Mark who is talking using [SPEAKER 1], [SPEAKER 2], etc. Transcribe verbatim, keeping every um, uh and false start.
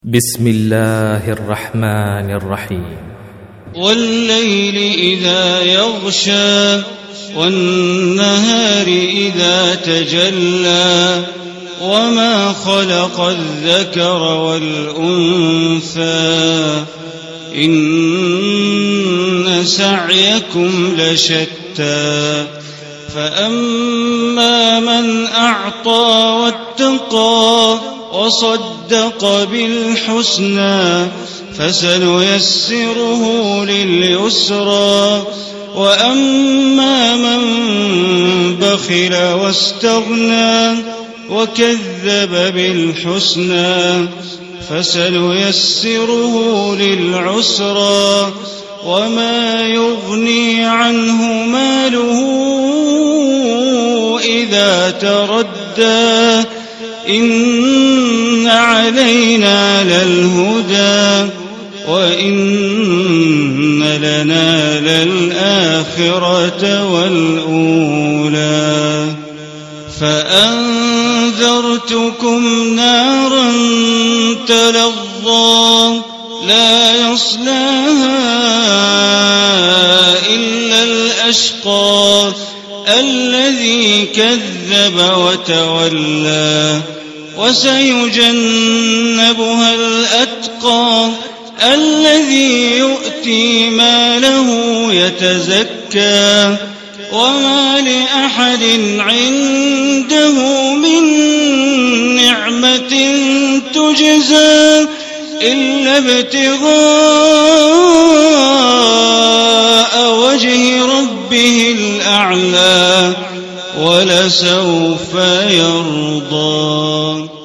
[SPEAKER 1] بسم الله الرحمن الرحيم.
[SPEAKER 2] والليل إذا يغشى والنهار إذا تجلى وما خلق الذكر والأنثى إن سعيكم لشتى فأما من أعطى واتقى وصدق بالحسنى فسنيسره لليسرى وأما من بخل واستغنى وكذب بالحسنى فسنيسره للعسرى وما يغني عنه ماله إذا تردى إن علينا للهدى وإن لنا للآخرة والأولى فأنذرتكم نارا تلظى لا يصلاها إلا الأشقى الذي كذب وتولى وسيجنبها الأتقى الذي يؤتي ماله يتزكى وما لأحد عنده من نعمة تجزى إلا ابتغاء وجه ربه الأعلى ولسوف يرضى.